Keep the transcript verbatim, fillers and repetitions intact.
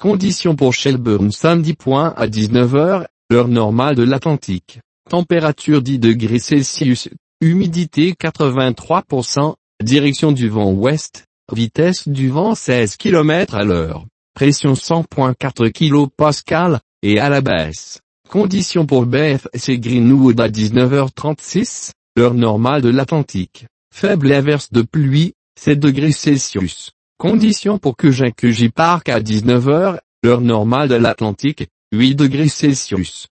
Conditions pour Shelburne samedi. À dix-neuf heures, heure normale de l'Atlantique. Température dix degrés Celsius, humidité quatre-vingt-trois pour cent, direction du vent ouest, vitesse du vent seize kilomètres à l'heure, pression cent virgule quatre kilopascales, et à la baisse. Conditions pour B F C Greenwood à dix-neuf heures trente-six, heure normale de l'Atlantique. Faible averse de pluie, sept degrés Celsius. Conditions pour Q J Q J Park à dix-neuf heures, heure normale de l'Atlantique, huit degrés Celsius.